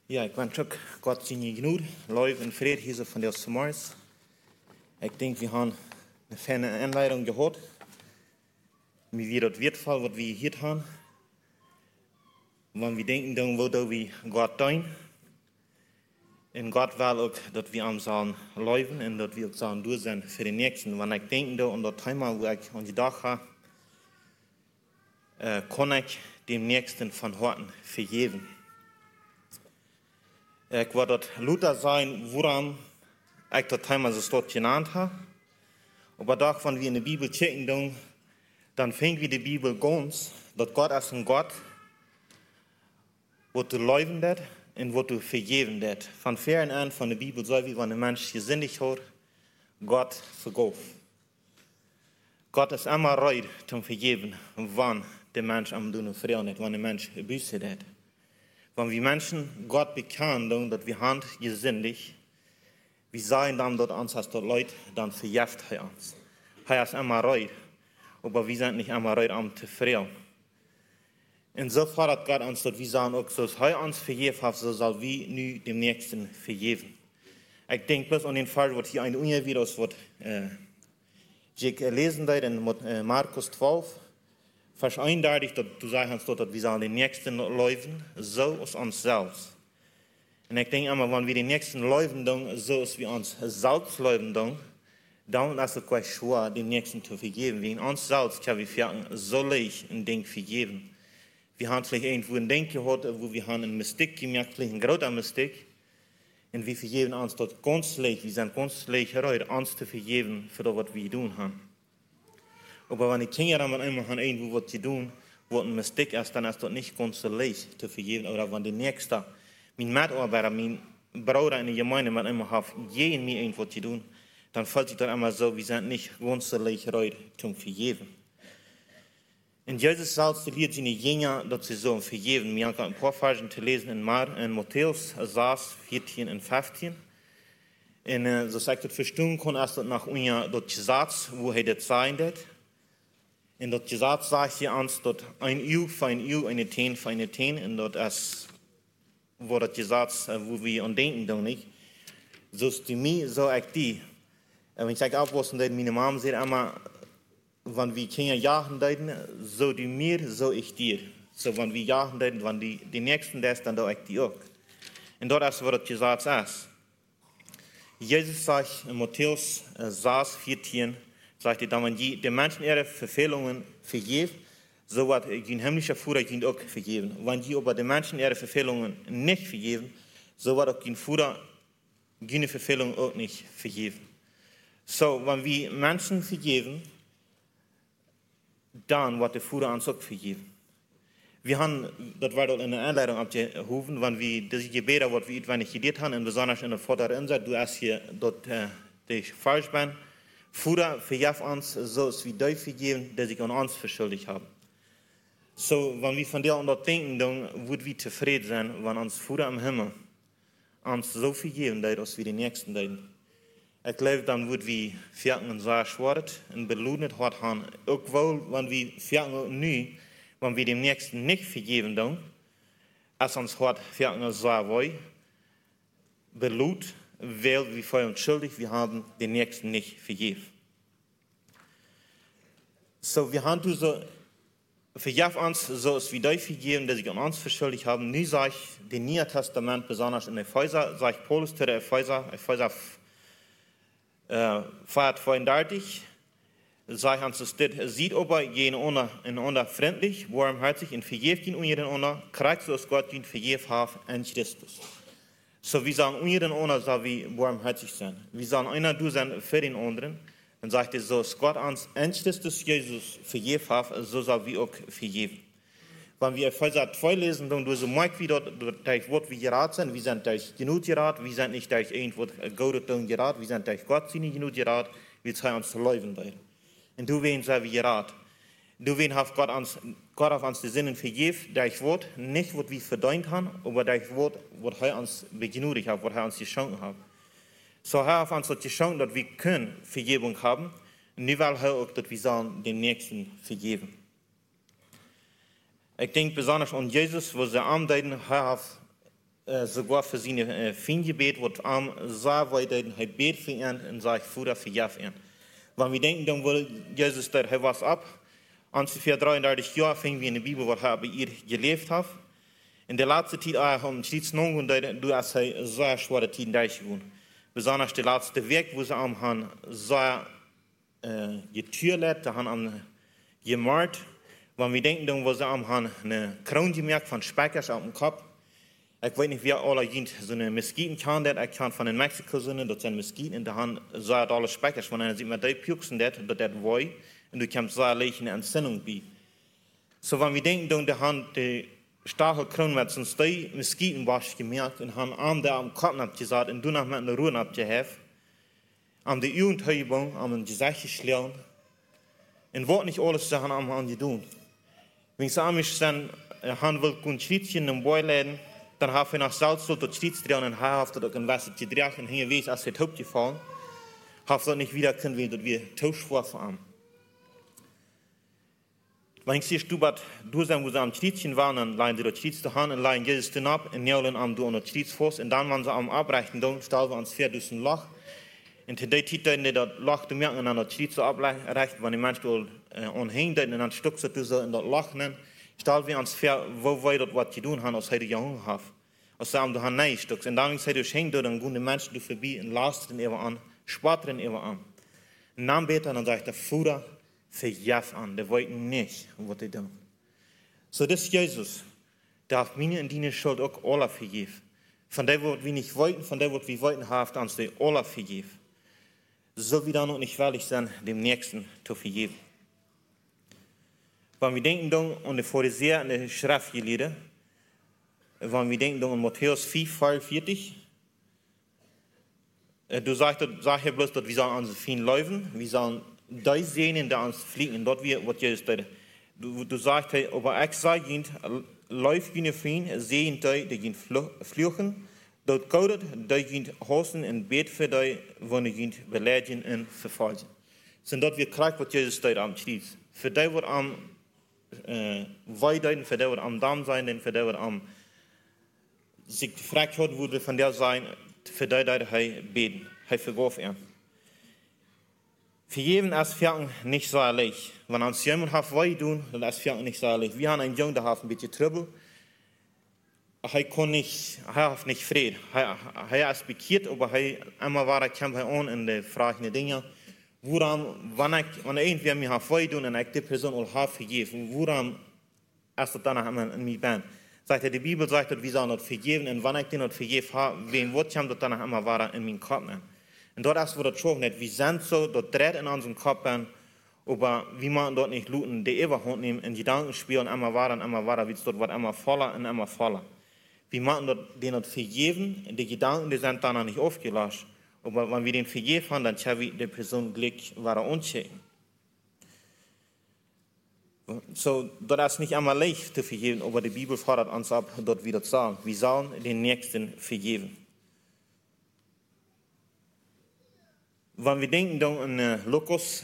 Ja, ik wens ook God zijn genoeg, lief en vrede hier zo van deze morgens. Ik denk, we hebben een fijne inleiding gehad. Wie weer dat wertval wat we hier hebben. Want we denken dan, wat we God doen. En God wil ook dat we hem zullen leven en dat we ook zullen doen zijn voor de nächsten. Want ik denk dan, omdat thema waar ik aan die dag ga, kan ik dem nächsten van harten vergeven. Ik wil dat Luther zijn, waarom ik dat thema zo stort genannt heb. Aber doch, wenn wir in der Bibel checken, dann finden wir die Bibel ganz, dass Gott ist ein Gott, wo du leben wird und wo du vergeben wird. Von fern an von der Bibel so wie wenn ein Mensch gesündigt hat, Gott vergab. Gott ist immer bereit zum Vergeben, wenn der Mensch am Tun Frieden hat, wenn der Mensch Buße hat. Wenn wir Menschen Gott bekennen, dass wir haben gesündigt, wir sagen dann, dass uns als Leute, dann verjährt er uns. Er ist immer bereit, aber wir sind nicht immer bereit, um zu frieren. Und so fordert Gott uns, dass wir sagen, auch so er uns vergeben hat, so soll wir nu dem Nächsten vergeben. Ich denke bloß an den Fall, was hier ein Ungewicht ist, was ich lesen habe in Markus 12, Vers 31, dass du sagst, dass wir sollen den Nächsten leben, so als uns selbst. Und ich denke immer, wenn wir den Nächsten leben, so als wir uns selbst leben, dann ist es quasi schwer, den Nächsten zu vergeben. Wegen uns selbst können wir so leicht ein Ding vergeben. Wir haben vielleicht irgendwo ein Ding gehabt, wo wir haben einen Mistake gemerkt, vielleicht ein großer Mistake. Und wir vergeben uns dort ganz leicht. Wir sind ganz leicht bereit, uns zu vergeben für das, was wir tun haben. Aber wenn die Kinder dann einmal haben irgendwo was zu tun, wo ein Mistake ist, dann ist das nicht ganz so leicht zu vergeben. Oder wenn der Nächste, mein Mitarbeiter, mein Bruder in der Gemeinde, mit einmal hat jeden mir irgendwas zu tun, dann fällt sich das immer so, wir sind nicht ganz so leicht bereit zum Vergeben. Und Jesus selbst lehrt seine Jünger, dass sie so vergeben. Wir haben ein paar Versen zu lesen in Matthäus 6, 14 und 15. Und so sagt das verstehen kann, ist das nach uns das Gesetz, wo er das sein wird. Und das Gesetz sagt hier uns, dass ein Euro für ein Euro, eine Ten für eine Ten, und das ist, wo das Gesetz, wo wir an denken, doch nicht. So ist die mir, so ich die. Wenn ich sage aufpassen, meine Mama sagt immer, wenn wir Kinder jagen, so die mir, so ich dir. So, wenn wir jagen, wenn die Nächsten das, dann da ich die auch. Und dort ist, wo das Gesetz ist. Jesus sagt in Matthäus 6, 14, sagt er, wenn die den Menschen ihre Verfehlungen vergeben, so wird ein himmlischer Vater ihnen auch vergeben. Wenn die aber den Menschen ihre Verfehlungen nicht vergeben, so wird auch ein Vater ihre Verfehlungen auch nicht vergeben. So, wenn wir Menschen vergeben, dann wird der Vater uns auch vergeben. Wir haben, das war dort in der Einleitung abgehoben, wenn wir diese Gebete, was wir etwa nicht geredet haben, und besonders in der Vaterinsel, du hast hier dort, ich falsch bin, Vater, vergib uns, so ist wie dir vergeben, der sich an uns verschuldigt haben. So, wenn wir von dir an dort denken, dann würden wir zufrieden sein, wenn uns Vater im Himmel uns so vergeben, dass wir die Nächsten denken. Ich glaube, dann wird wir Vierten und sehr schwer und belohnt hat haben. Auch wohl, wenn wir Vierten und nu, wenn wir dem Nächsten nicht vergeben, dann, als uns hat Vierten und sehr wohl, belohnt, weil wir voll und schuldig, wir haben den Nächsten nicht vergeben. So, wir haben so, vergib uns, so ist wie dir vergeben, dass sie an uns verschuldigt haben. Nu sage ich, den Neuen Testament, besonders in Epheser, sage ich Paulus zu der Epheser 32, sagt uns das, sieht aber jeden einander freundlich, warmherzig und vergebt ihn einander, kriegt so, dass Gott ihn vergeben hat in Christus. So, wir sagen, einander soll wir warmherzig sein. Wir sagen, einer du sein für den anderen. Dann sagt er so, dass Gott uns in Christus Jesus vergeben hat, so soll wir auch vergeben. Wenn wir Epheser 2 lesen, dann du so merkst, wie dort durch Wort wir geraten sind. Wir sind durch genug geraten, wir sind nicht durch irgendwo Gott geraten, wir sind durch Gott nicht genug geraten, wir zeigen uns zu leben. Und du wen sei wir geraten. Du wen hat Gott auf uns die Sinnen vergeben, durch Wort, nicht was wir verdient haben, aber durch Wort, was er uns begnüdigt hat, was er uns geschenkt hat. So er hat uns das geschenkt, dass wir können Vergebung haben, und nicht weil er auch, dass wir sagen, den Nächsten vergeben. Ich denke besonders an Jesus, wo sie andeuten, er hat sogar für seine Feinde bet, wird am sah weiter, er bet für ihn und sagt, Vater, vergib ihn. Wenn wir denken, dann will Jesus dort, er was ab. Ungefähr 33 Jahre fingen wir in der Bibel, was er bei ihr gelebt hat. In der letzten Zeit haben steeds noch und du hast sehr schwere Zeiten durchgegangen. Besonders der letzte Weg, wo sie am han sehr getürlet, da han am gemalt. Wenn wir denken, dann wo sie am han eine Krone gemerkt von Speckers auf dem Kopf. Ich weiß nicht, wie alle sind, so eine Meskiten kann das, ich kann von den Mexiko sind, das sind Meskiten, und da han so alle Speckers, wenn einer sieht, man die puksen das woi, und du kannst so eine Entzündung bei. So, wenn wir denken, dann da han die starke Krone mit so die Meskiten was gemerkt, und han Arm da am Kopf abgesagt, und du noch mit einer Ruhe abgehaft, am die Jugendhebung, am ein Gesicht geschlagen, und wird nicht alles Sachen am han getan. Wenn sie am mich dann, han will kun Schrittchen im Boy läden, dann habe ich nach Salz tot steeds dran und habe das ein Wasser gedreht und hier weiß, als het Haupt gefallen, habe das nicht wieder können, dass wir tausch vor haben. Wenn ich siehst, du sagst, wo sie am Schrittchen waren, dann leihen sie das Schritz zu Hand und leihen Jesus dann ab und nählen am du an das Schritz vor und dann, wenn sie am Abreichen, dann stellen wir uns 4 durch ein Loch. Und in der Zeit, in das Loch zu merken, an das Schritz zu abreichen, wenn die Menschen anhängen, dann ein Stück so in das Loch nehmen, stellen wir uns vor, wo wir das was zu tun haben, als heute Jungen haben. Als sie am ein neues Stück. Und dann sei durch hängen, dann gehen die Menschen vorbei und lasten ihn an, spattern ihn an. Und dann beten, dann sagt der Vater, vergib an, der wollte nicht, was er tun. So, das ist Jesus. Darf meine und deine Schuld auch alle vergeben. Von der, was wir nicht wollten, von der, was wir wollten, haben uns die alle vergeben. So wir dann auch nicht willig sein, dem Nächsten zu vergeben. Wenn wir denken dann an die Pharisäer und die Schriftgelehrten, wenn wir denken an Matthäus 4, 44, du sagst ja bloß, dass wir sollen uns viel laufen, wir sollen die sehen, die uns fliegen, dort wie, was Jesus sagt. Du sagst, aber ich sage, läuft gehen viel, sehen die gehen fluchen, dort kaudet, die gehen hosen und bet für die, wenn die gehen beleidigen und verfolgen. So dort wir kriegen, was Jesus sagt am Schluss. Für die wird am weiden, für die wird am Damm sein, und für die wird am sich gefragt hat, würde von der sein, für die, die beten, vergab ihn. Für jeden ist Ferien nicht so leicht. Wenn uns jemand hat weh tun, dann ist Ferien nicht so leicht. Wir haben einen Jungen, der hat ein bisschen Trouble. Er hat nicht Frieden. Er ist bekehrt, aber einmal war kämpft an in den fragenden Dingen. Wenn irgendwer mir hat weh tun und ich die Person auch hat vergeben, woran ist das dann immer in mir bin? Sagt die Bibel sagt, dass wir sollen das vergeben, und wenn ich den nicht vergeben habe, wem wird das dann immer war in meinem Kopf. Und dort ist, wo das schon nicht, wir sind so, das dreht in unserem Kopf, aber wir machen dort nicht looten, die Überhand nehmen, in Gedanken spielen, immer war, wie es dort wird immer voller und immer voller. Wir machen dort den nicht vergeben, die Gedanken, die sind dann nicht aufgelöscht. Aber wenn wir den vergeben haben, dann können wir die Person Glück unchecken. So, das ist nicht einmal leicht zu vergeben, aber die Bibel fordert uns ab, dort wieder zu sagen, wir sollen den Nächsten vergeben. Wenn wir denken dann an Lukas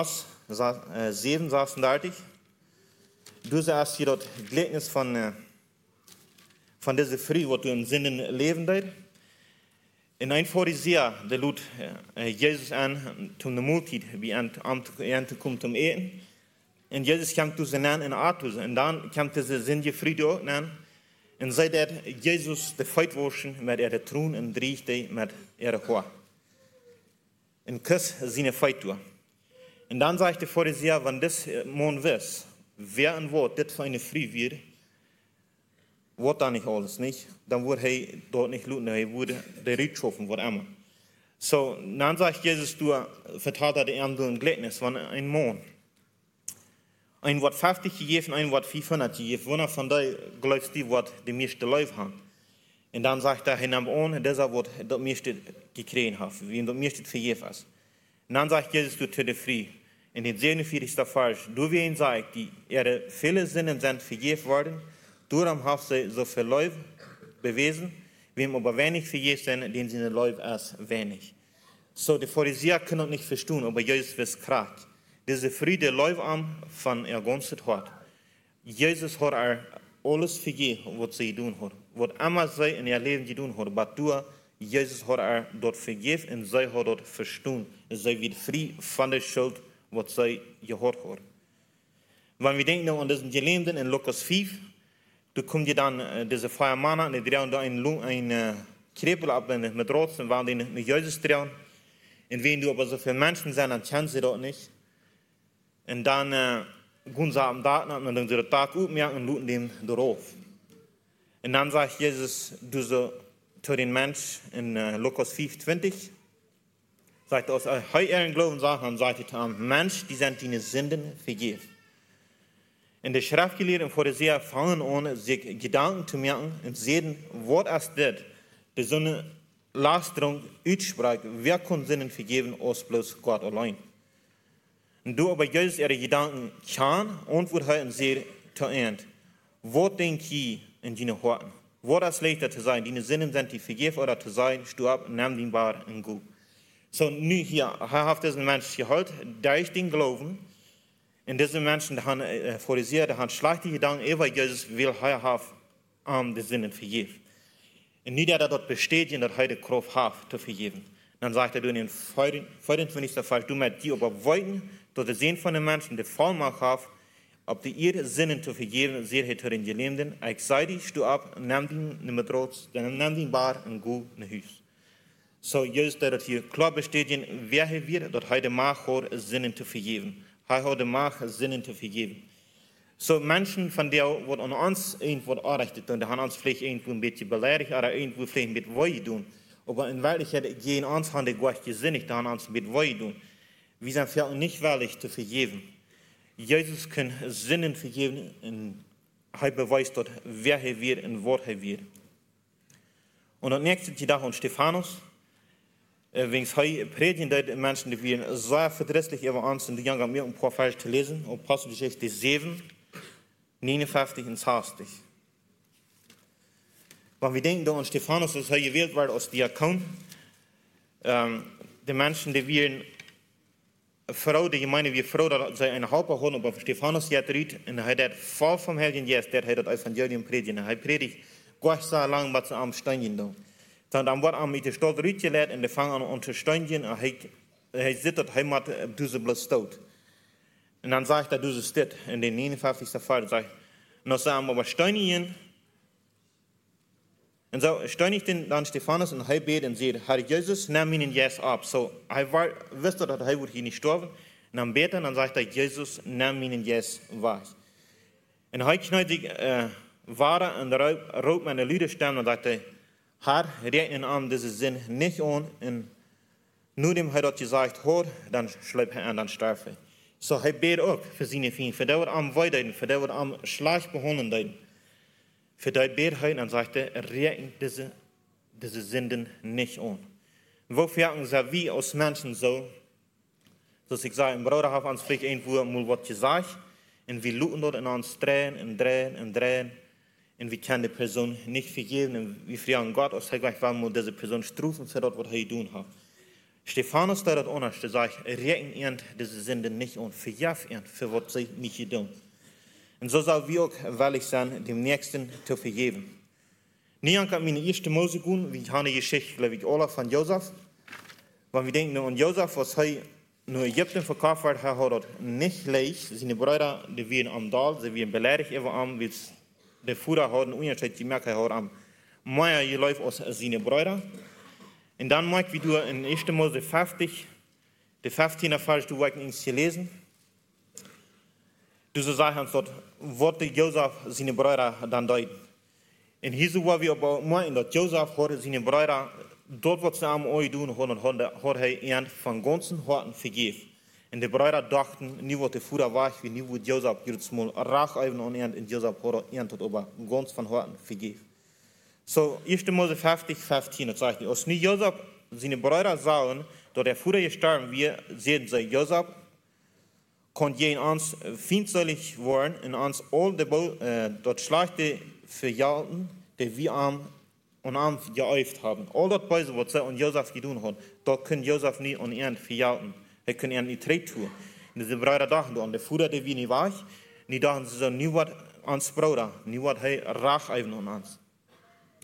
7, 36, du sagst hier das Gleichnis von dieser Früh, was du im Sinnen leben dort. In ein Pharisäer, der lud Jesus an, zum der Multitude, wie er kommt zum Eten. Und Jesus kam zu sie in Artus, und dann kam diese Sünde Friede auch an. Und sei dat Jesus de feit waschen met ihre troon en driegde met ihre Haar. En kus zijn feit toe. En dan zegt de Pharisäer, wenn das man weiß, wer ein Wort das für eine Früh wird, wird da nicht alles, nicht? Dann wird er dort nicht luten, er würde der Ried schaffen, was immer. So, dann sagt Jesus, du vertraut er ihm ein Gleichnis, wenn ein Mann ein Wort 50 gegeben, ein Wort 500 gegeben, wann von da glaubst du, was die meiste Leute haben. Und dann sagt er, nimmt an, dieser Wort das meiste gekriegt hat, wie das meiste vergeben ist. Und dann sagt Jesus, du zu der Früh, in den 47. Vers, du wie ihn sagt, die ihre viele Sinnen sind vergeben worden, darum haben sie so viel Leute bewiesen, wem aber wenig vergeben sind, denen seine Leute ist wenig. So, die Pharisäer können nicht verstehen, aber Jesus wird krank. Diese Friede läuft an von ihr ganzes Hart. Jesus hat alles vergeben, was sie tun hat. wat immer zij in ihr Leben gedaan hat, aber durch Jesus hat dort vergeben und sie hat dort verstanden. Sie wird frei von der Schuld, was sie gehört hat. Wenn wir denken an diesen Gelähmten in Lukas 5, da kommt ihr dann diese 4 Männer und die drehen da ein Krepel ab mit Rotzen, waren die mit Jesus drehen. Und wenn du aber so viele Menschen sind, dann kennen sie dort nicht. Und dann gehen sie am Tag und dann sie den Tag aufmerken und luten dem darauf. Und dann sagt Jesus, du so zu den Menschen in Lukas 5,20, sagt er, aus euren Glauben sagt, dann sagt er zu einem Mensch, die sind deine Sünden vergeben. In der Schriftgelehrten vor der Seher fangen an, sich Gedanken zu merken und sehen, was ist das, die so eine Lasterung ausspricht, wer kann Sünden vergeben, als bloß Gott allein. Und du aber Jesus ihre Gedanken kann, antwortet er und sagt zu Ende, was denkt ihr in deinen Worten? Was ist leichter zu sein, deine Sünden sind die vergeben oder zu sein, stirb, nimm den Bar und gut. So, nu hier, er hat diesen Menschen geholt, durch den Glauben. Und diese Menschen, die haben Pharisäer, die haben schlechte Gedanken, über Jesus will er haben, die Sünden vergeben. Und nicht, dass er dort bestätigt, dass er die Kraft hat, zu vergeben. Dann sagt er in den 24. Vers, du mit die überweiten, dass der Sinn von den Menschen, die Vollmacht haben, ob die ihre Sünden zu vergeben, sehr er zu den Gelähmten, ich sei dich, steh ab, nimm den mit Rotz, dann nimm den Bar und geh nach Haus. So, Jesus, der hier klar bestätigt, wer er wird, dass er die Macht hat, Sünden zu vergeben. Er hat die Macht, Sünden zu vergeben. So, Menschen, von denen, die an uns irgendwo anrichtet tun, die haben uns vielleicht irgendwo ein bisschen beleidigt oder irgendwo vielleicht mit Woi tun. Aber in Wirklichkeit gehen uns haben die Gott gesinnig, die haben uns mit Woi tun. Wir sind für uns nicht willig zu vergeben. Jesus kann Sünden vergeben und er beweist dort, wer er wird und was er wird. Und das nächste Tag an Stephanus, wenn es heute predigen, die Menschen, die werden sehr verdrießlich über uns, und die Jungen haben mir ein paar Verse zu lesen, und Apostelgeschichte 7, 59 und 60. Wenn wir denken, an Stephanus, dass er gewählt wurde als Diakon, die Menschen, die werden Frau, die Gemeinde wie Frau, dass sie eine Hauptsache haben, aber Stephanus hat redet, und er hat voll vom Heiligen Geist, der hat das Evangelium predigen. Er predigt Gott sei lang, was sie am Stein tun. Dann wird er mit der Stadt rübergelegt und die fangen an zu steinigen, und er sitzt dort, er macht diese bloß tot. Und dann sagt er, du steht in den 59. Fall, sagt, und dann sagen wir, aber steinigen. Und so steinigt dann Stephanus und er betet und sagt, Herr Jesus, nimm ihn jetzt ab. So, er wusste, dass er hier nicht sterben. Und dann betet er und dann sagt er, Jesus, nimm ihn jetzt weg. Und er knallt sich weiter und raubt meine Lüderstimme und sagt, Herr, rechnen an diese Sinn nicht an. Und nur dem er dort gesagt hat, dann schlägt er an, dann stirbt er. So, er betet auch für seine Feinde, für die wird am Weiden, für die wird am schlecht behandeln. Für die betet er und sagt er, rechnen diese Sünden nicht an. Wofür sind wir als Menschen so, dass ich sage, ein Bruder hat uns vielleicht irgendwo mal was gesagt, und wir luten dort in uns drehen und drehen und drehen. Und wir können die Person nicht vergeben. Und wir fragen Gott, als er gleich muss diese Person strafen für das, was er getan hat. Stephanus da das anders, der sagt, rechnen ihn diese Sünden nicht an, verjaf ihn für was sie nicht getan. Und so soll wir auch willig sein, dem Nächsten zu vergeben. Niemand kann meine erste Mose gehen, wie eine Geschichte, glaube ich, alle von Josef. Wenn wir denken an Josef, was er nur Ägypten verkauft hat, er hat dort nicht leicht. Seine Brüder, die werden am Dal, sie werden beleidigt über ihn, weil der Führer hat einen Unterschied gemerkt, er hat am mehr geläuft als seine Brüder. Und dann mag wie du in 1. Mose 50, der 15. Vers, du hast nichts gelesen. Du so sagst dort, was Josef seine Brüder dann deuten. Und hier so war wir aber meinen, dass Josef hat seine Brüder dort, was sie am Oi tun, hat er ihnen von ganzen Herzen vergeben. Und die Brüder dachten, nie was der Führer war, wie nie was Josef jetzt mal rach even an ihn, und Josef hat ihn dort aber ganz von Herzen vergeben. So, 1. Mose 50, 15, das sagt, als nie Josef seine Brüder sahen, dass der Führer gestorben wird, sehen sie, Josef konnte gegen uns feindselig werden und uns all das Schlechte verjalten, die wir am geäuft haben. All das Böse, was sie und Josef getan haben, dort können Josef nicht an ihn verjalten. Er kann ihn nicht treten tun. Und diese Brüder dachten, und der Führer, der wir nicht war, die dachten, sie so, nie was ans Bruder, nie was rach even an uns.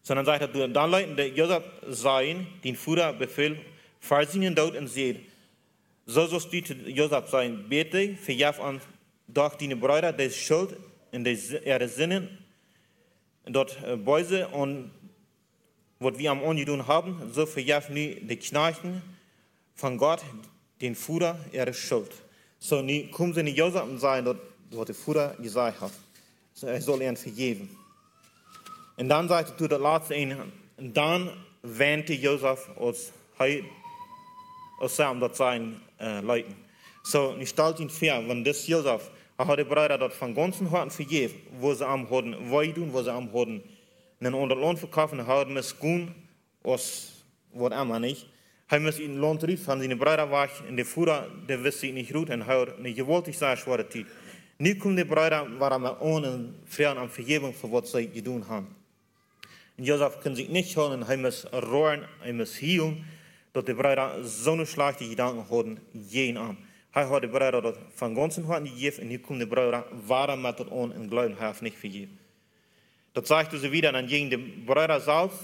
Sondern sagt er, dann Leuten, die Josef sein, den Führer befehlt, vor seinen Tod und seht, so sollst du zu Josef sein, bete, verjaf an, doch deine Brüder, die Schuld in ihre Sinnen, dort Beuse und was wir am Ungedun haben, so verjaf nu die Knechten von Gott, den Führer ihre Schuld. So, nu kommen sie in Josef und sagen, dort, was der Führer gesagt hat. So, er soll ihnen vergeben. Und dann sagt er, das letzte eine, und dann wähnte Josef aus Sam, das seinen Leuten. So, ich stellt ihn vor, wenn das Josef, hat die Brüder dort von ganzen Herzen vergeben, wo sie am Hoden weidun, wo sie am Hoden einen Unterlohn verkaufen, haben es gut, aus was immer nicht. Hij muss ihn Lohn terug van zijn Brüder weg, en de Führer, der wist sich nicht gut, en hij had een gewaltig sehr schwere Zeit. Nu komen de Brüder, waren wir ohne Frieden an Vergebung für was sie getan haben. Und Josef kann sich nicht hören, er muss rohren, er muss healen, dass die Brüder so eine schlechte Gedanken hatten, jeden an. Er hat die Brüder dort von ganzen Herzen gegeben, und nu kommen die Brüder, waren mit dort an und glauben, er hat nicht vergeben. Das sagt sie wieder, dann gegen die Brüder selbst,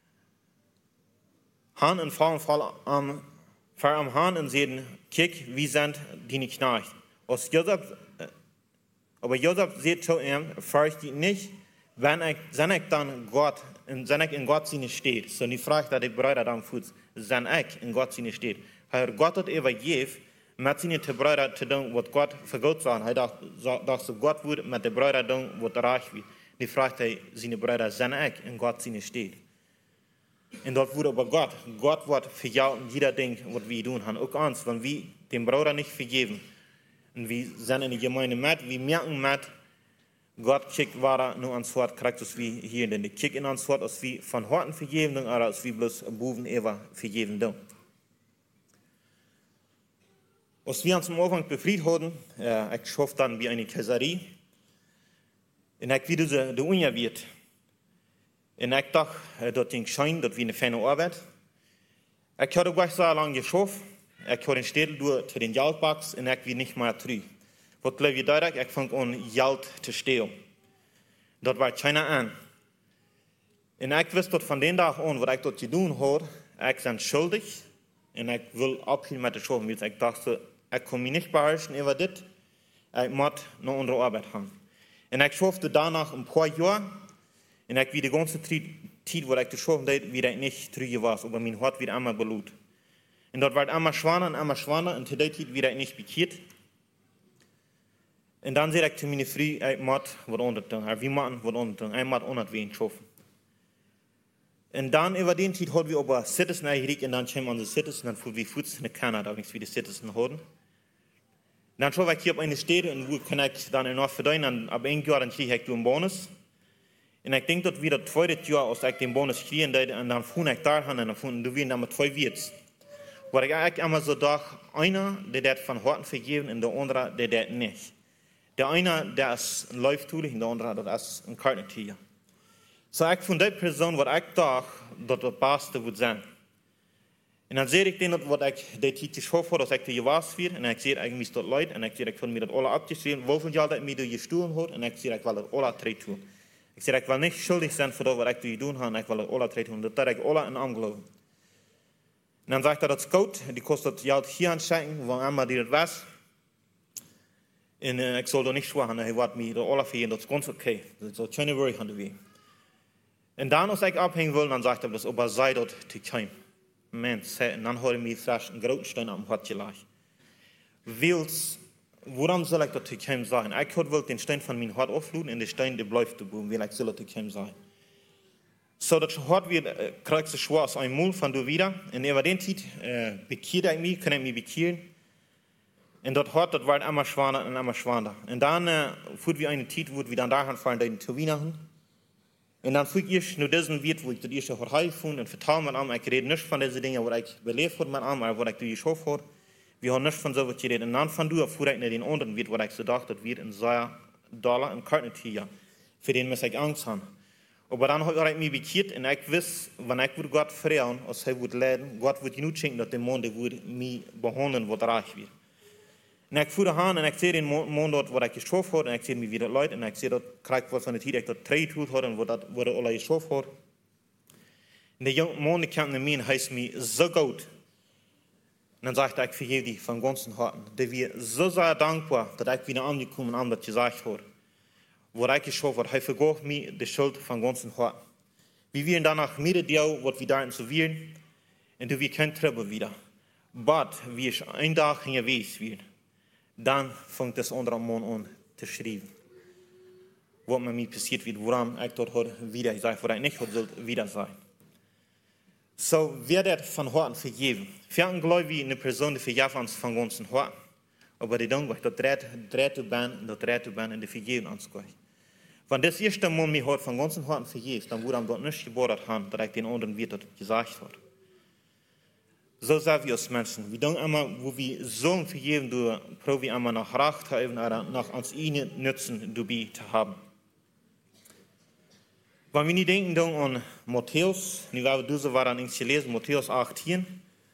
Han en fall am Han und sehen, kijk, wie sind die Knecht. Aber Josef sagt zu ihm, fürchte nicht, wenn ich in Gott seine steht. So die fragt die Brüder dann fuß, wenn ich in Gott seine steht. Gott hat übergeben, mit seinen Brüdern zu tun, was Gott für Gott sagt. Er dachte, Gott würde mit den Brüdern tun, was reich wird. Die fragt seine Brüder, wenn ich in Gott seine steht. Und dort wurde aber Gott wird für jou und jeder Ding, was wir tun haben. Auch uns, wenn wir dem Bruder nicht vergeben, und wir sind in der Gemeinde mit, wir merken mit, Gott kickt weiter nur ans Wort, kriegt es wie hier, denn die kickt in ans Wort, als wir von Horten vergeben, oder als wir bloß Buben Eva vergeben. Als wir uns am Anfang befriedet haben, ich schaffe dann wie eine Käserie, und ich wieder die Unja wird. Und ich dachte, dat ging schein, dat wie eine feine Arbeit. Ich hatte gleich so lange geschafft. Ich hatte den Städel durch zu den Geldbox und ich wie nicht mehr zurück. Was glaube ich dadurch, ich fang an, Geld zu stehlen. Das war keiner an. Und ich wusste von dem Tag an, was ich dort zu tun habe, ich bin schuldig und ich will abhören mit der Schaffen. Ich dachte, ich kann mich nicht beherrschen über das. Ich muss noch andere Arbeit haben. Und ich schaffte danach ein paar Jahre. Und ich wie die ganze Zeit, wo ich das schaffen wollte, wieder nicht trüge war, aber mein Hart wieder einmal belut. Und dort war ich einmal schwanger, und zu der Zeit wieder nicht bekehrt. Und dann sehe ich zu meiner Frau, ich muss was untertun, wir müssen was untertun, ich muss unterwegs schaffen. Und dann über den Zeit hatten wir aber Citizen eingerichtet, und dann kamen unsere Citizen, dann fuhren wir Fuß in Kanada, wenn wir die Citizen hatten. Dann schaue ich hier auf eine Stätte, und wo kann ich dann noch verdienen, ab einem Jahr, dann kriege ich einen Bonus. Und ich denke, dass wir das zweite Jahr, als ich den Bonus kriegen, und dann fuhr ich da hin, und dann fuhren wir dann mit 2 Wirts. Weil ich eigentlich immer so dachte, einer, der das von Horten vergeben, und der andere, der das nicht. Der eine, der ist ein Läuftulich, und der andere, das ist ein Kartentier. So ich von der Person, was ich dachte, dass das Beste wird sein. Und dann sehe ich den, was ich der Zeit geschafft habe, dass ich die gewas wird, und ich sehe, ich muss dort Leute, und ich sehe, ich kann mir das alle abgeschrieben, wie viel Geld ich mir gestohlen habe, und ich sehe, ich will das alle drei tun. Ich sage, ich will nicht schuldig sein für das, was ich tun habe, ich will das alle treten. Und das habe ich alle in Anglauben. Und dann sagt er, das ist gut, die kostet Geld hier anschenken, wo einmal die das weiß. Und ich soll da nicht schwachen, er wird mir das alle vergeben, das ist ganz okay. Das soll keine Worry haben wir. Und dann, als ich abhängen will, dann sagt er, das aber sei dort zu kommen. Mensch, und dann habe ich mir vielleicht einen großen Stein am Hart gelegt. Woran soll ich das zu kommen sein? Ich will den Stein von meinem Hart aufluden, und der Stein, der bleibt da, will ich soll das zu kommen sein. So, das Hart wird, kriegst du schwer aus einem Mund von du wieder, und über den Zeit, bekehrt ich mich, kann ich mich bekehren. Und das Hart, das wird immer schwanger und immer schwanger. Und dann, führt wir eine Zeit, wo wir dann daran fallen, den zu Weihnachten. Und dann führt ich nur diesen Wirt, wo ich das erste Hart heimfund, und vertraue mir an, ich rede nicht von diesen Dingen, wo ich belebt habe, aber wo ich die geschafft habe. Wir haben nicht von so was geredet. Und dann von du, fuhr ich nicht den anderen Wirt, wo ich so dachte, das wird ein $1 im Kartentier. Für den muss ich Angst haben. Aber dann habe ich mich bekehrt, und ich wusste, wenn ich Gott freuen, als er wird leiden, Gott wird genug schenken, dass der Mann mich behandeln, was reich wird. Und ich fuhr dahin, und ich sehe den Mann dort, wo ich geschafft habe, und ich sehe mich wieder Leute, und ich sehe dort, kriegt was von der Zeit, ich dort 3 tut habe, und wo das alle geschafft habe. Und der junge Mann, der kam in mir, heißt mir so gut. Und dann sagte ich vergebe dich von ganzem Herzen. Der wir so sehr dankbar, dass ich wieder angekommen bin, das gesagt habe. Wo ich geschafft habe, vergab mir die Schuld von ganzem Herzen. Wir werden danach mit dir, was wir da zu werden, und wir können treffen wieder. Aber wie ich ein Tag hingewiesen wird, dann fängt das andere Mann an zu schreiben. Was mit mir passiert wird, woran ich dort wieder sein, woran ich nicht wieder sein. So wird er von Herzen vergeben. Wir haben, glaube ich, eine Person, die vergibt uns von ganzem Herzen. Aber die denken, dass dreht du bin, und die vergeben uns gleich. Wenn das erste Mal mir heute von ganzem Herzen vergibt, dann würde er dort nicht gebordert haben, dass ich den anderen wieder gesagt habe. So sind wir als Menschen. Wir denken immer, wo wir so vergeben, probieren wir immer nach Recht haben, oder nach uns ihnen Nutzen dabei zu haben. Wenn wir nicht denken an Matthäus, wir werden diese Woche nicht gelesen, Matthäus 18.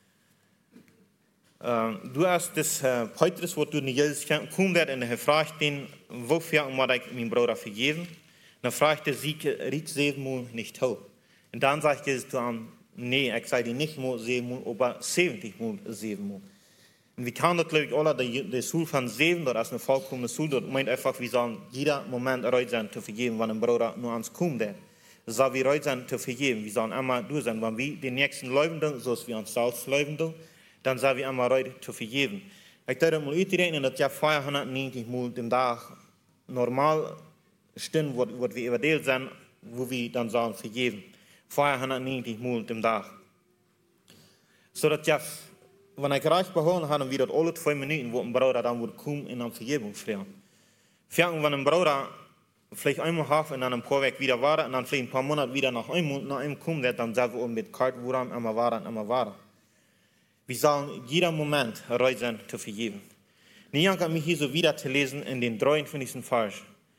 Du hast das Petrus, was du nicht Jesus kennst, kommt und er fragt ihn, wofür muss ich meinen Bruder vergeben? Dann fragt er, sie riecht 7-mal nicht tot. Und dann sagt Jesus zu ihm, nee, ich sage dir nicht mal 7-mal, aber 70-mal 7-mal. Und wir kennen das, glaube ich, alle, die Schule von 7, das ist eine vollkommene Schule, das meint einfach, wir sollen jeder Moment bereit sein zu vergeben, wenn ein Bruder nur ans kommt. Sollen wir bereit sein zu vergeben, wir sollen immer durch sein, wenn wir den nächsten leben, so wie wir uns selbst leben, dann sind wir immer bereit zu vergeben. Ich darf mal ausrechnen, dass ja 490 Mal dem Tag normal stehen, wo wir überdehnt sind, wo wir dann sollen vergeben. 490 Mal dem Tag. So dass ja, wenn ich reich beholen habe, wir das alle 2 Minuten, wo ein Bruder dann wird kommen in eine Vergebung fragen. Wenn ein Bruder vielleicht einmal hat und dann ein paar Wochen wieder war und dann vielleicht ein paar Monate wieder nach einem kommt, dann sagen wir mit Kalt, wo er immer war. Wir sollen jeden Moment bereit sein zu vergeben. Niemand hat mich hier so wieder zu lesen in den 53. Vers.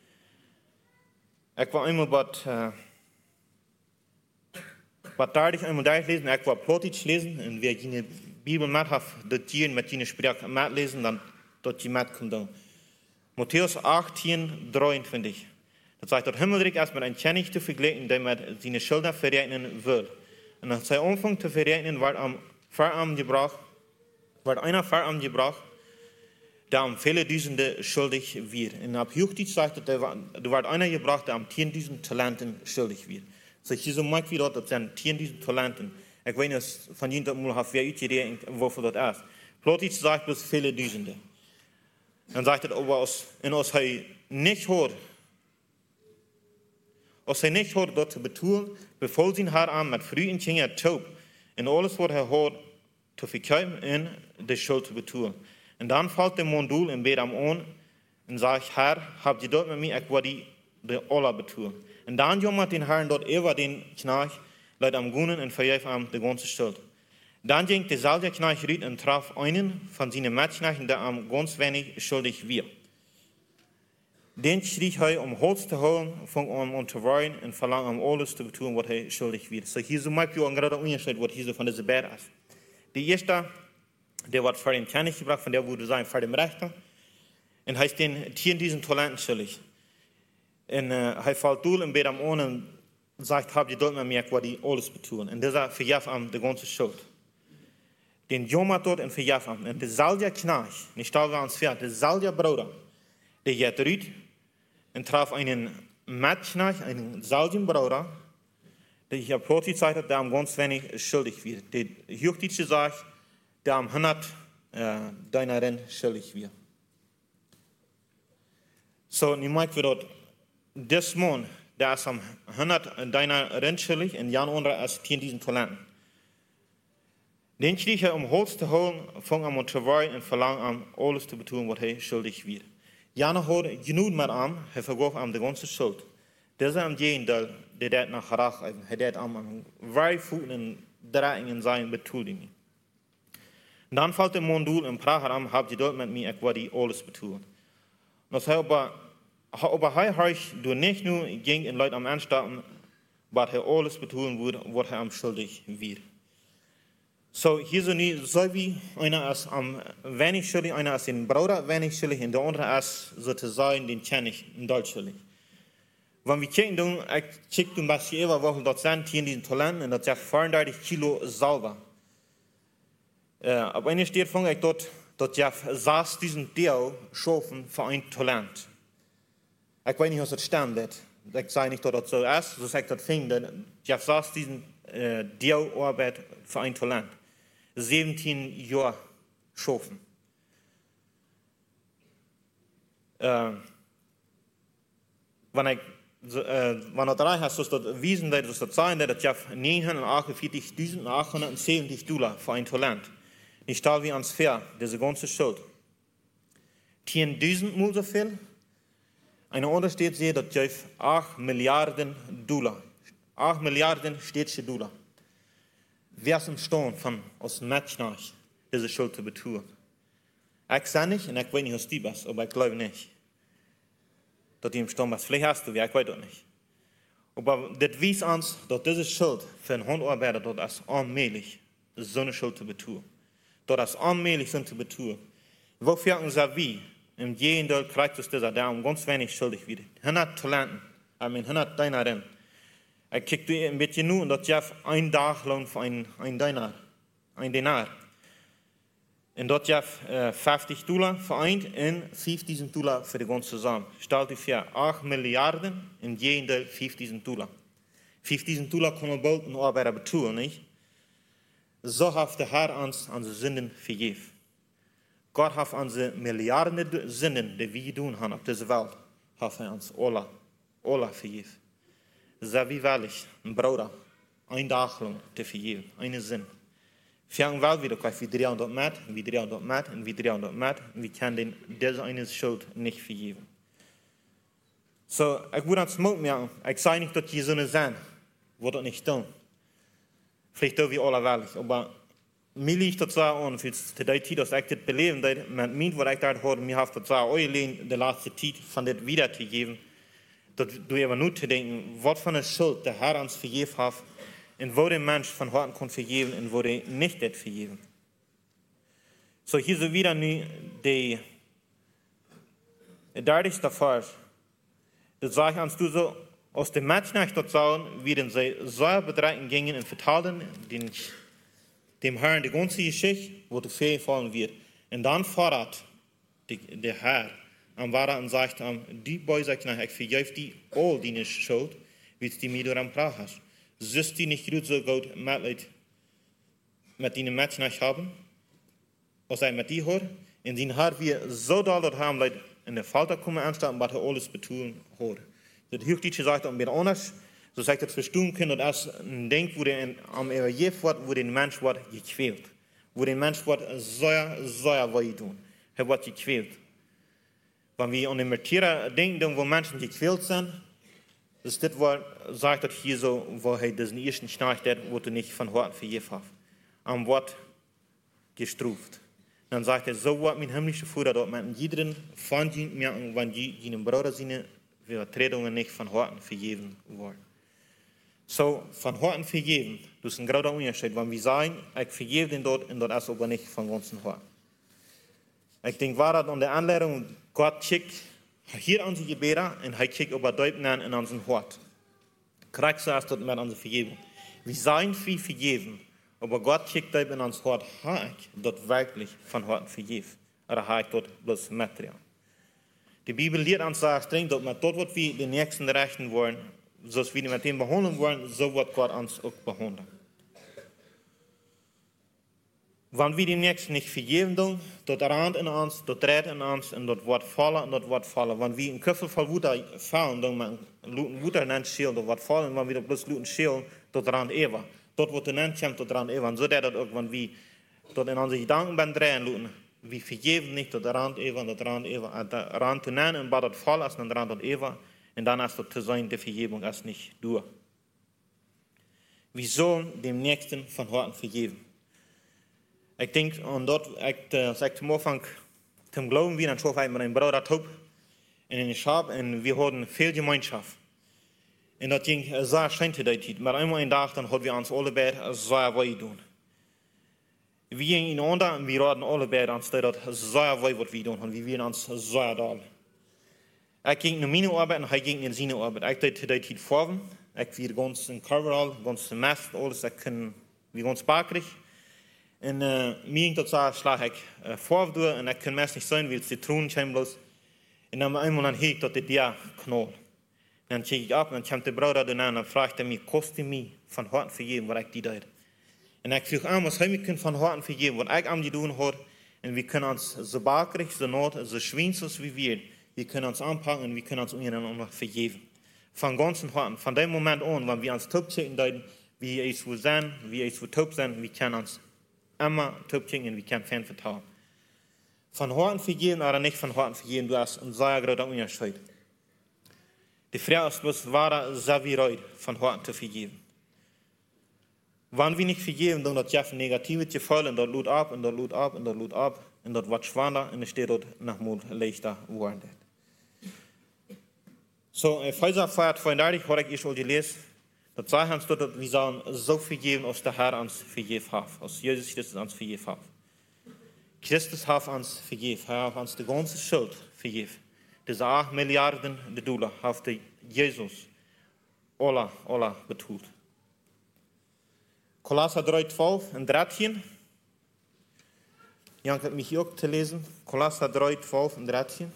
Ich war einmal ich einmal durchlesen, ich war Plotitsch lesen, und wer die Bibel mit hat, dort mit jenen Sprache mitlesen, dann dort die mitkommen. Matthäus 18, 23. Das sagt, das Himmelreich ist mit einem König zu vergleichen, der mit seine Schulden verrechnen will. Und als er anfängt zu verrechnen, wird einer verarmt gebracht, der am viele Tausende schuldig wird. Und ab Juchtig sagt, da wird einer gebracht, der am 10.000 Talenten schuldig wird. So, hier so mag wie dort, das sind 10.000 Talenten. Ich weiß nicht, von jedem Mal hat wer ausgeredet, wofür das ist. Plötzlich sagt bloß viele Tausende. Dann sagt er, aber als er nicht hört, dort zu betun, befohlt ihn Herr an, mit früh und Kinder taub, und alles, was er hört, zu verkaufen und die Schuld zu betun. Und dann fällt der Mondul im Bett am an und sagt, Herr, habt ihr dort mit mir, ich will die alle betun. Und dann jammert den Herrn dort über den Knecht, leid am Gunnen und verjäft ihm die ganze Schuld. Dann ging der selbe Knecht riet und traf einen von seinen Mitknechten, der am ganz wenig schuldig wird. Den schrie er, Holz zu holen, fing an zu weinen und verlangt, alles zu tun, was er schuldig wird. So hier so mag ich auch gerade unterscheiden, was hier so von dieser Bär ist. Die erste, der wird für den König gebracht, von der wurde sein, für den Rechter. Und er ist den 10.000 Talenten schuldig. Und er fällt durch im Bett am Ohren und sagt, habt ihr dort mit mir, was die alles betun. Und dieser verjäft ihm die ganze Schuld. Den jammert dort und verjäft ihm. Und der selbe Knecht, nicht da war uns fährt, der selbe Bruder, der geht riet und traf einen Mitknecht, einen selben Bruder, der hier plötzlich sagt, der am ganz wenig schuldig wird. Der Juchtige sagt, der am 100 Denaren schuldig wird. So, nun merken wir dort, das Mann, der ist am 100 Denaren schuldig und Jan andere ist 10.000 Talenten. Den kriegt er, Holz zu holen, fängt an zu weinen und verlangt alles zu tun, was er schuldig wird. Jan hat genug mit ihm, er vergab ihm die ganze Schuld. Das ist am Gegenteil, der nach Rach, er hat am Weihfußen und Drecken in seinen Betuldingen. Dann fällt der Mann durch und sprach am, habt ihr dort mit mir, ich will die alles betun. Und aber er du nicht nur ging in Leute am Anstarten, aber er alles betun würde, was er am schuldig wird. So, hier so nie, so wie einer ist am wenig schuldig, einer ist den Bruder wenig schuldig, und der andere ist sozusagen den König in Deutsch schuldig. Wanneer we kijken doen, ik check toen bij even wat dat zijn in diesen Talenten en dat is 34 kilo Salbe. Op een steht vang ik dat je 6000 deel schaffen voor een talent. Ik weet niet of het stemmt. Ik zei niet dat het zo is, dus ik dat vind dat je 6000 deel arbeid voor een talent. 17 jaar schaffen. Wanneer het eruit is, dus dat wiesen dat, dus dat zijn dat je $948.870 voor een talent. Die stel wie ans fair, diese ganze Schuld. 10.000 mal so viel. Eine andere steht hier, dat je $8 Milliarden. 8 Milliarden städtische Dollar. Wer ist im Stand von aus Match nach, diese Schuld zu betun? Ich sage nicht, und ich weiß nicht, was die ist, aber ich glaube nicht, dass die im Stand ist. Vielleicht hast du, ich weiß das nicht. Aber das weist uns, dass diese Schuld für einen Handarbeiter, das ist unmöglich, so eine Schuld zu betun. Das ist unmöglich zu betun. Wofür sagen wir, im Gegenteil kriegt es dieser Daumen ganz wenig schuldig wieder. 100 Talenten, 100 Dinaren. Ich kijk een beetje nu, dat je een dagloon voor een dinar. En dat je $50 vereint en $5.000 voor de ganze zaam. Stelt u voor 8 Milliarden en geendeel $5.000. $5.000 kunnen bald een arbeider betalen, niet? Zo heeft de Heer ons onze zinden vergeven. God heeft onze miljarden zinden die we doen hebben op deze wereld, heeft hij ons alle vergeven. Zo wie wellig, een broeder, een dagloon te vergeven, een zin. Fjern wel wieder, kwijt wie 300 met, wie 300 met, en wie 300 met, en we kunnen deze ene schuld niet vergeven. Ik moet ons moed merken, ik zei niet dat je zo'n zijn, wordt het niet doen. Vielleicht doen wir alle wellig, aber mir liegt das so an, für die Zeit, dass ich das beleben, mit mir, was ich da habe, mir hat das so allein die letzte Zeit von das wiederzugeben, dass du aber nur zu denken, was für eine Schuld der Herr uns vergeben hat, und wo der Mensch von Herzen kann vergeben, und wo der nicht das vergeben. So, hier sind wieder nu der 30. Vers. Das sage ich uns, du so, aus dem Matchnacht dort sahen, werden sie so bedreiten gingen und vertalten dem Herrn die ganze Geschichte, wo der Fee fallen wird. Und dann fordert der Herr am Wahrer und sagt die Boy sagt nach, ich vergebe die all deine Schuld, wie die mir daran gebracht hast. Sollst die nicht gut so gut mit deinem Matchnacht haben, als er mit dir hat, und den Herr wir so doll dort haben, Leute in der Falter kommen anstatt, was er alles betun hat. Dat heeft iets gezegd een beetje anders, zodat ik het verstaan kan, dat als een denk wo am Evangelium wordt, wo de mens wordt gekwält. Wo de mens wordt zeer wat doen. Hij wordt gekwält. Wanneer we aan de martyren denken, wo mensen gekwält zijn, dus dit wordt, zegt dat hier zo, waar hij deze eerste schnacht heeft, wordt er niet van Herzen vergeven heeft. En wordt gestraft. Dan zegt hij, zo wordt mijn himmlische Vader, dat met iedereen van je merken, wanneer je een broeder zijn, Übertretungen nicht von Herzen vergeben worden. So, von Herzen vergeben, das ist ein großer Unterschied. Wenn wir sagen, ich vergebe den dort, und das ist aber nicht von ganzem Herzen. Ich denke, war das an der Anleitung, Gott schickt hier unsere Gebete, und er schickt aber Deuten an in unseren Hort. Kriegst du das dort mit unserer Vergebung. Wir sagen viel vergeben, aber Gott schickt Deuten in unser Hort, habe ich dort wirklich von Herzen vergeben? Oder habe ich dort bloß Material? Die Bibel lehrt uns sehr streng, dass mit dort, was wir den Nächsten rechten wollen, so wie wir mit dem behandeln wollen, so wird Gott uns auch behandeln. Wenn wir den Nächsten nicht vergeben, dort rand in uns, dort dreht in uns, und dort wird fallen, und dort wird fallen. Wenn wir einen Köffel voll Wutter fallen, dann man luten Wutter nennt Schäl, dort wird fallen, wenn wir bloß luten Schäl, dort rand Eva. Dort wird der nennt kommt, dort rand Eva. Und so der das auch, wenn wir dort in unsere Gedanken beim Drehen luten, wir vergeben nicht, dat rand Eva, dat rand Eva, dat rand te nennen, en wat dat vol is, dan rand dat Eva, en dan is dat te zijn, de vergebung is niet door. Wir sollen dem Nächsten von Herzen vergeben. Ich denke, und dort, als ich zum Anfang zum Glauben wieder, dann schaffe ich mit einem Bruder Taub in den Schab, und wir hatten viel Gemeinschaft. Und das ging sehr schön zu der Zeit. Aber einmal einen Tag, dann hatten wir uns alle beide sehr weit tun. Wir gingen ineinander und wir hatten alle beide uns das sehr weit, was wir tun, und wir waren uns sehr doll. Ik ging naar mijn arbeid en hij ging naar zijn arbeid. Ik deed het vormen. Ik weer ganz in coverall, ganz mest, alles. Ik kon weer ganz bakrig. En mij ging dat zo, slag ik vorm door en ik kon meest niet zijn, wie citroen zijn bloos. En dan eenmaal dan hiek dat dit ja knol. En dan check ik op en dan komt de broeder daarna en dan vraagt hij mij, kost hij mij van harte vergeven wat ik die deed. En ik vroeg aan, was hij mij van harte vergeven wat ik aan die doen hoor. En we kunnen ons zo bakrig, zo nood, zo schwins als we kunnen ons aanpakken en we kunnen ons ondereinander vergeven. Van ganzen harten, van dat moment aan, wanneer we ons topchecken deiden, wie is we zijn, wie is we top zijn, we kunnen ons immer topchecken en we kunnen fan vertrouwen. Van harten vergeven oder nicht van harten vergeven, du hast een zeer groot onderscheid. De vraag is bloß, waar zijn we bereid van harten te vergeven? Wanneer we niet vergeven, dan dat je negatieve gevoel en dat loopt op en dat loopt op en dat loopt op en dat wordt zwaarder en dan steht dat nog meer leichter worden. Zo, in Epheser 4:32 heb ik eerst al gelezen, dat zegt ons dat we zullen zo vergeven als de Herr ons vergeven heeft, als Jezus Christus ons vergeven heeft. Christus heeft ons vergeven, hij heeft ons de ganze schuld vergeven. Deze 8 miljarden de dollar heeft Jezus alle betaald. Kolosser 3:12 en 13. Jan hat mich auch zu lesen. Kolosser 3:12 en 13.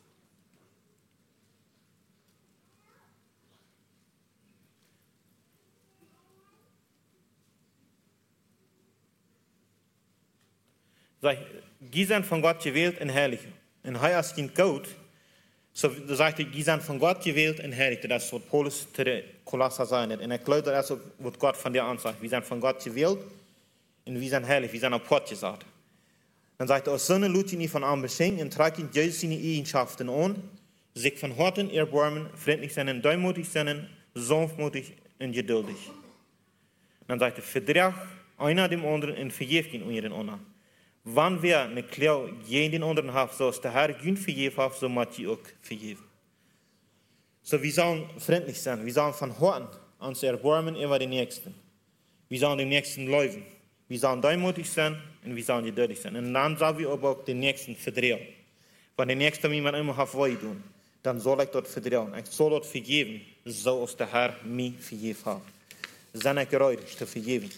Die sind von Gott gewählt und heilig. Und er ist Kind Gott. So sagt er, die sind von Gott gewählt und heilig. Das ist, was Paulus zu den Kolosser sagt. Und ich glaube, das ist auch, was Gott von dir ansagt. Wir sind von Gott gewählt und wir sind heilig. Wir sind auf Gott gesagt. Dann sagt er, aus Sonne lud ihn von arm beschenken und tragt ihn Jesus seine Eigenschaften an, sich von Herzen erbarmen, freundlich sein, deumutig sein, sanftmutig und geduldig. Dann sagt er, vertrag einer dem anderen und vergebt ihn unter den anderen. Wann wir eine Klau gegen den anderen haben, so als der Herr Gott vergeben hat, so muss ich auch vergeben. So, wir sollen freundlich sein, wir sollen von Herzen uns erbarmen über den Nächsten. Wir sollen dem Nächsten laufen. Wir sollen deumutig sein und wir sollen geduldig sein. Und dann sollen wir aber auch den Nächsten verdrehen. Wenn der Nächste mir immer hat tun, dann soll ich dort verdrehen. Ich soll dort vergeben, so als der Herr mich vergeben hat. Sind ich bereit, zu vergeben.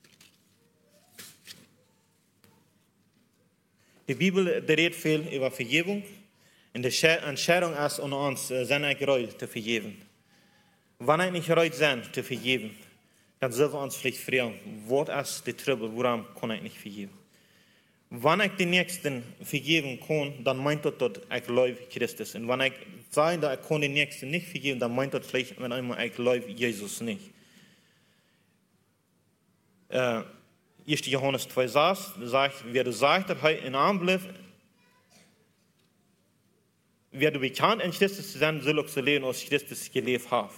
Die Bibel redet viel über Vergebung. Und die Entscheidung ist an uns, sind ich bereit, zu vergeben. Wenn ich nicht bereit bin, zu vergeben, dann sollen wir uns vielleicht fragen, was ist die Trouble, warum kann ich nicht vergeben? Wenn ich den Nächsten vergeben kann, dann meint das, dass ich lebe Christus. Und wenn ich sage, dass ich den Nächsten nicht vergeben kann, dann meint das vielleicht, wenn einmal ich lebe Jesus nicht. 1. Johannes 2,6 sagt, wer du sagt, dass er in Arm bleibt, wer du bekannt in Christus zu sein, soll auch so leben, als Christus gelebt hat.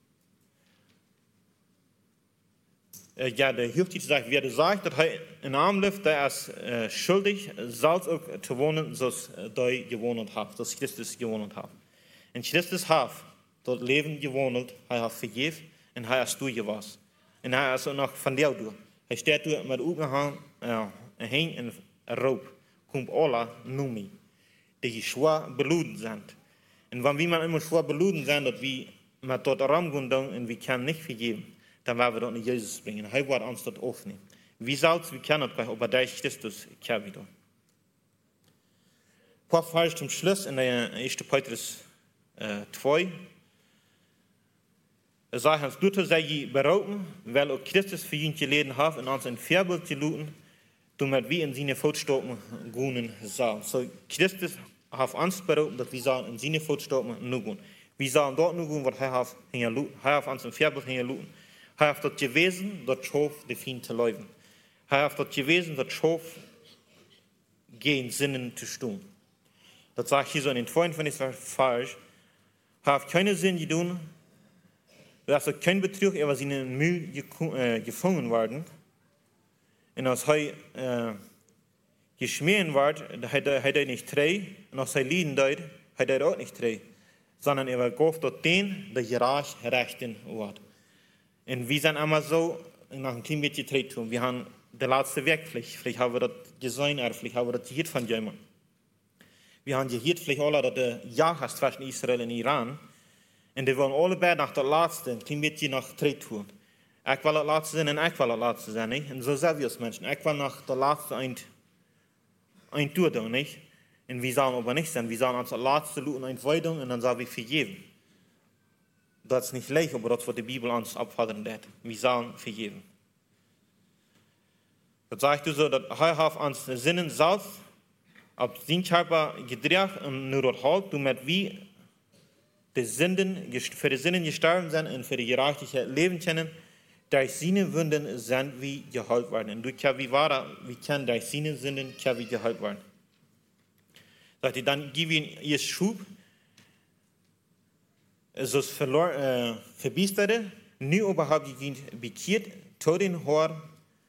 Ja, der Hilft sagt, wer du sagt, dass er in Arm bleibt, der ist schuldig, soll auch zu wohnen, so du gewohnt hast, dass Christus gewohnt hat. Und Christus hat dort Leben gewohnt, er hat vergeben und er ist durchgewasst. Und er ist auch noch von dir durch. Hij staat door met open heen en roep. Komt alle noemen. Die schwer beluden zijn. En wanneer we immer schwer beluden zijn, dat we met tot Ram gaan doen en we kunnen niet vergeven, dan werden we dat naar Jezus brengen. Hij wordt ons dat opnemen. Wie zouden we kennen dat op de Christus kunnen we doen. Paar Vers zum Schluss in der 1. Petrus 2. Zij ons doet zij berouwen, wel ook Christus voor je geleden heeft en ons een voorbeeld te laten, damit we in zijn voetstappen gaan zullen. So Christus heeft ons berouwen dat we zullen in zijn voetstappen nu gaan. We zullen dort nu gaan wat hij heeft ons een voorbeeld heen laten. Hij heeft dat gewezen dat schoof de vriend te leven. Hij heeft dat gewezen dat schoof geen zinnen te staan. Dat zegt hier zo in den 22. Vers. Hij heeft keine zin gedaan. Dat er kein Betrug über seine Mühe gefangen worden. Und als er geschmieren wird, hat er nicht treu. Und als er lieden deut, hat er auch nicht treu. Sondern er gab dort den, der gerecht rechten wird. Und wir sind immer so, nach einem kleinen bisschen treu tun. Wir haben die letzte Werkpflicht. Vielleicht haben wir das gesehen, oder vielleicht haben wir das gehört von jemandem. Wir haben gehört vielleicht alle, dat de jacht is zwischen Israël en Iran. En die willen allebei nach der laatste, een klein beetje nog strijd doen. Ik wil het laatste zijn en ik wil het laatste zijn. Niet? En zo zijn we als mensen. Ik wil nach der laatste een tour doen. Niet? En we zullen aber nicht sein. Wir sollen als laatste looten een Weidung en dan zullen we vergeven. Dat is niet leicht, aber dat is wat de Bibel ons opfordert. Wir sollen vergeven. Dat zegt dus zo, dat hij heeft ons zinnen zelf op zijn Körper gedreht en nu dat halt, met wie de zinden, voor de zinnen gestorben zijn en voor de gerechtigheid leven kunnen, durch seine Wunden sind wir geheilt worden. Und durch wie können durch seine Sünden wir geheilt werden. Sagt er, dann gib ihm ihr Schub, so verbiesterte, nu überhaupt bekehrt, tot den Hor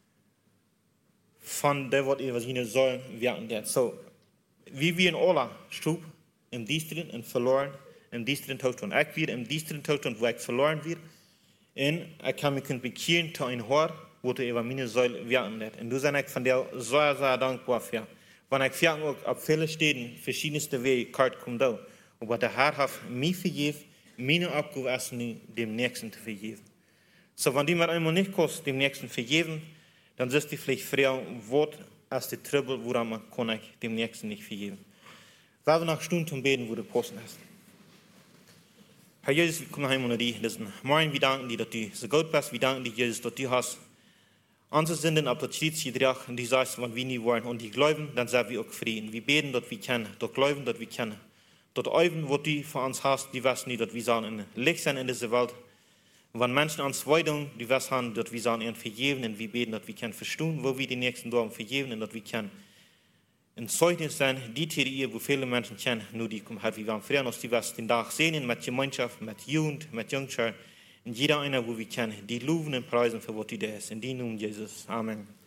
von der, was er seine sollen wirken. So, wie wir in aller Schub, im Dienstlichen und verloren, im Dienstlichen Tod. Ich wieder im Dienstlichen Tod, wo ich verloren wird. En ik kan me kunnen bekeeren tot een hoor, wat er over mijn zuil werken laat. En daar ben ik van der zeer dankbaar voor. Want ik vind ook op vele steden verschillende wegen kort komt door. Maar de Heer heeft mij vergeven, mijn opgave is nu dem Nächsten te vergeven. So, wenn die mir einmal nicht kost, dem Nächsten vergeben, dann ist die vielleicht früher Wort als die Trübel, woran man kann ich dem Nächsten nicht vergeben. Weil wir nach Stunden beten, wo der Posten ist. Herr Jesus, wir kommen heim unter die diesen Morgen. Wir danken dir, dass du so gut bist. Wir danken dir, Jesus, dass du hast unsere Sünden auf das Kreuz getragen und du sagst, wenn wir nie wollen und die glauben, dann sind wir auch Frieden. Wir beten, dass wir kennen, dass glauben, dass wir kennen. Dass Augen, was du für uns hast, die wissen nicht, dass wir sollen in Licht sein in dieser Welt. Und wenn Menschen uns weiden, die wissen, dass wir sollen ihnen vergeben und wir beten, dass wir können verstehen, wo wir die nächsten Dorf vergeben und dass wir können ein Zeugnis sein, die Theorie, wo viele Menschen kennen, nur die kommen halt, wie wir am Freitag, dass die was den Tag sehen, mit Gemeinschaft, mit Jugend, mit Jungschar, und jeder einer, wo wir kennen, die loben und preisen für was die da ist. In die Namen Jesus. Amen.